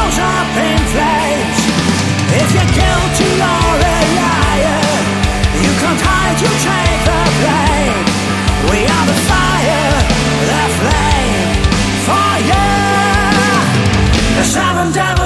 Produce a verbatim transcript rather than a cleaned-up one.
goes up in flames. If you're guilty, you're a liar. You can't hide, you take the blame. We are the fire, the flame, fire. The seven devils.